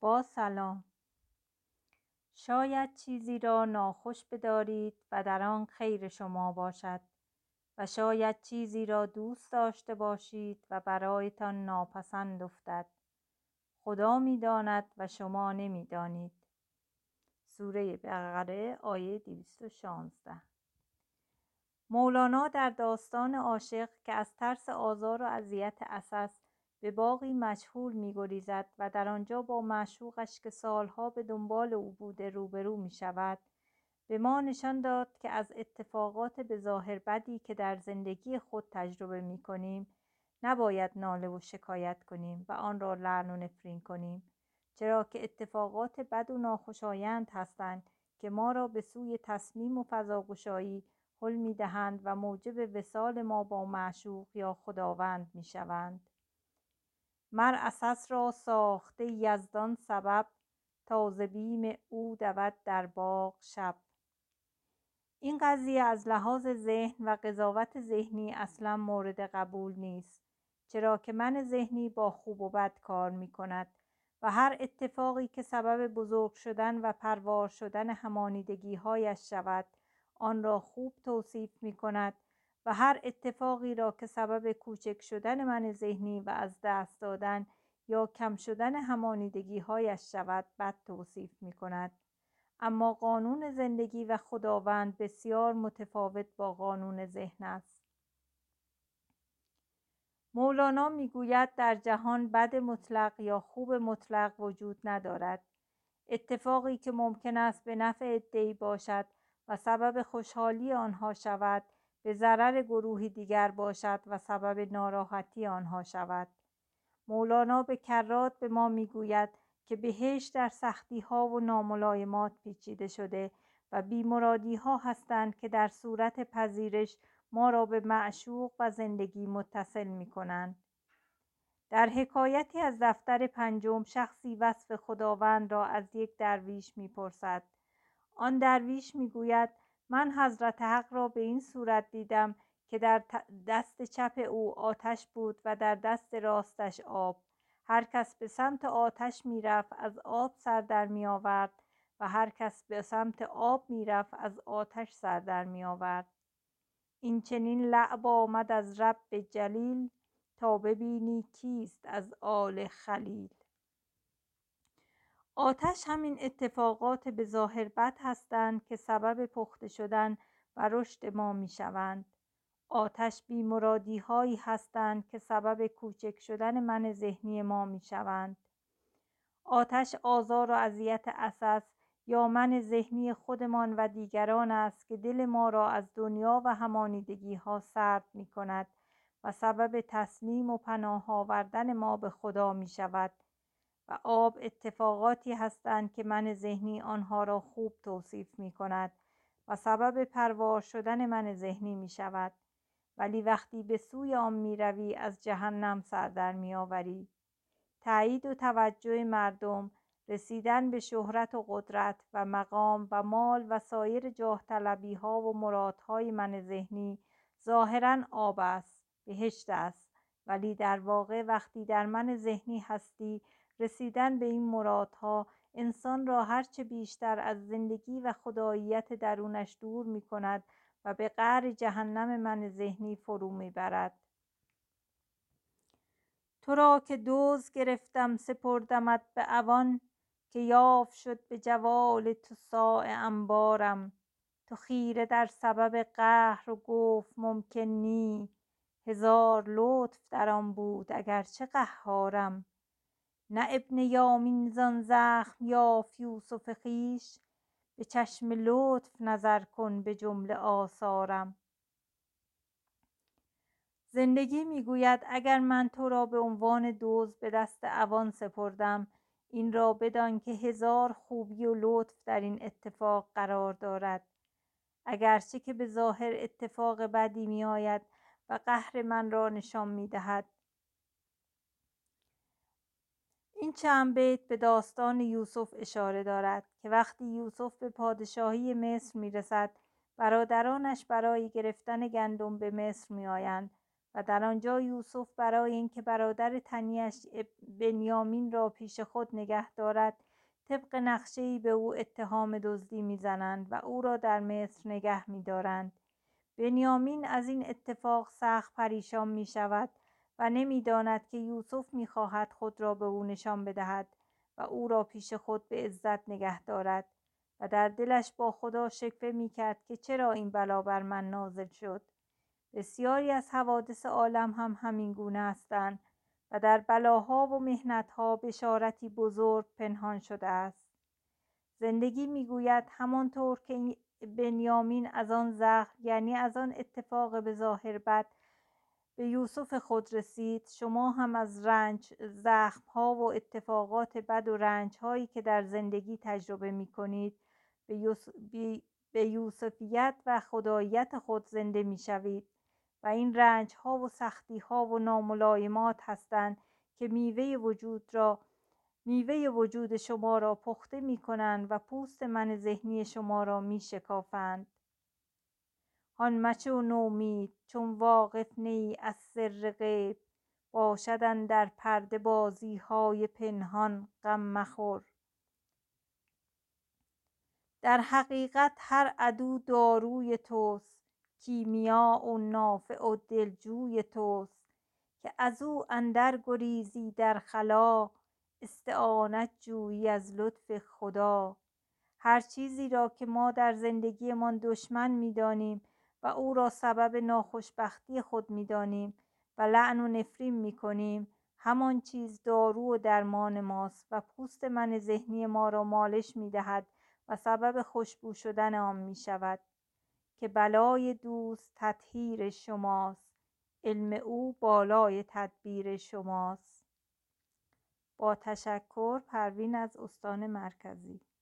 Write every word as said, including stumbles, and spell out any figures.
با سلام. شاید چیزی را ناخوش بدارید و در آن خیر شما باشد و شاید چیزی را دوست داشته باشید و برایتان ناپسند افتد. خدا می‌داند و شما نمی‌دانید. سوره بقره آیه دویست و شانزده. مولانا در داستان عاشق که از ترس آزار و اذیت عسس به باغی مجهول می‌گریزد و در آنجا با معشوقش که سالها به دنبال او بوده روبرو می‌شود، به ما نشان داد که از اتفاقات به ظاهر بدی که در زندگی خود تجربه می‌کنیم نباید ناله و شکایت کنیم و آن را لعن و نفرین کنیم، چرا که اتفاقات بد و ناخوشایند هستند که ما را به سوی تصمیم و فضاگشایی هل می‌دهند و موجب وصال ما با معشوق یا خداوند می‌شوند. مر عسس را ساخته یزدان سبب، تا ز بیم او دود در باغ شب. این قضیه از لحاظ ذهن و قضاوت ذهنی اصلا مورد قبول نیست، چرا که من ذهنی با خوب و بد کار می‌کند و هر اتفاقی که سبب بزرگ شدن و پروار شدن همانیدگی‌هایش شود آن را خوب توصیف می‌کند و هر اتفاقی را که سبب کوچک شدن من ذهنی و از دست دادن یا کم شدن همانیدگی‌هایش شود بد توصیف می‌کند. اما قانون زندگی و خداوند بسیار متفاوت با قانون ذهن است. مولانا میگوید در جهان بد مطلق یا خوب مطلق وجود ندارد. اتفاقی که ممکن است به نفع عده‌ای باشد و سبب خوشحالی آنها شود، به ضرر گروهی دیگر باشد و سبب ناراحتی آنها شود. مولانا به کرات به ما میگوید که بهشت در سختی‌ها و ناملایمات پیچیده شده و بیمرادی‌ها هستند که در صورت پذیرش ما را به معشوق و زندگی متصل می‌کنند. در حکایتی از دفتر پنجم شخصی وصف خداوند را از یک درویش می‌پرسد. آن درویش می‌گوید من حضرت حق را به این صورت دیدم که در دست چپ او آتش بود و در دست راستش آب. هر کس به سمت آتش میرفت از آب سر در می آورد و هر کس به سمت آب میرفت از آتش سر در می آورد. این چنین لعب آمد از رب جلیل، تا ببینی کیست از آل خلیل. آتش همین اتفاقات به ظاهر بد هستند که سبب پخته شدن و رشد ما می شوند. آتش بیمرادی هایی هستند که سبب کوچک شدن من ذهنی ما می شوند. آتش آزار و اذیت عسس یا من ذهنی خودمان و دیگران است که دل ما را از دنیا و همانیدگی ها سرد می کند و سبب تسلیم و پناه آوردن ما به خدا می شود. و آب اتفاقاتی هستند که من ذهنی آنها را خوب توصیف می کند و سبب پروار شدن من ذهنی می شود. ولی وقتی به سوی آن می روی از جهنم سر در می آوری. تایید و توجه مردم، رسیدن به شهرت و قدرت و مقام و مال و سایر جاه طلبی ها و مرادهای من ذهنی ظاهراً آب است، بهشت است، ولی در واقع وقتی در من ذهنی هستی رسیدن به این مرادها انسان را هرچه بیشتر از زندگی و خداییت درونش دور می کند و به قعر جهنم من ذهنی فرو می برد. تو را که دزد گرفتم سپردمت به عوان، که یافت شد به جوال تو صاع انبارم. تو خیره در سبب قهر و گفت ممکن نی، هزار لطف در آن بود اگرچه قهارم. نه ابن یامین زان زخم یافت یوسف خویش، به چشم لطف نظر کن به جمله آثارم. زندگی میگوید اگر من تو را به عنوان دزد به دست عوان سپردم، این را بدان که هزار خوبی و لطف در این اتفاق قرار دارد. اگرچه که به ظاهر اتفاق بدی می آید و قهر من را نشان می دهد. این چند بیت به داستان یوسف اشاره دارد که وقتی یوسف به پادشاهی مصر می رسد، برادرانش برای گرفتن گندم به مصر می آیند و در آنجا یوسف برای اینکه برادر تنیش بنیامین را پیش خود نگه دارد، طبق نقشه‌ای به او اتهام دزدی می‌زنند و او را در مصر نگه می‌دارند. بنیامین از این اتفاق سخت پریشان می‌شود و نمی‌داند که یوسف می‌خواهد خود را به او نشان بدهد و او را پیش خود به عزت نگه دارد و در دلش با خدا شکوه می‌کرد که چرا این بلا بر من نازل شد. بسیاری از حوادث عالم هم همین گونه هستند و در بلاها و محنت‌ها بشارتی بزرگ پنهان شده است. زندگی میگوید همانطور که بنیامین از آن زخم، یعنی از آن اتفاق به ظاهر بد، به یوسف خود رسید، شما هم از رنج، زخم‌ها و اتفاقات بد و رنج‌هایی که در زندگی تجربه می‌کنید، به, یوس... به یوسفیت و خداییت خود زنده می‌شوید و این رنج‌ها و سختی‌ها و ناملایمات هستند که میوه وجود را میوه وجود شما را پخته می‌کنند و پوست من ذهنی شما را می‌شکافند. هان مشو نومید چون واقف نیی از سر غیب، باشد اندر پرده بازی‌های پنهان غم مخور. در حقیقت هر عدو داروی توست، کیمیا و نافع و دلجوی توست، که از او اندر گریزی در خلا، استعانت جویی از لطف خدا. هر چیزی را که ما در زندگیمان دشمن می‌دانیم و او را سبب ناخوشبختی خود می‌دانیم و لعن و نفرین می‌کنیم، همان چیز دارو و درمان ماست و پوست من ذهنی ما را مالش می‌دهد و سبب خوشبو شدن آن می‌شود. که بلای دوست تطهیر شماست، علم او بالای تدبیر شماست. با تشکر، پروین از استان مرکزی.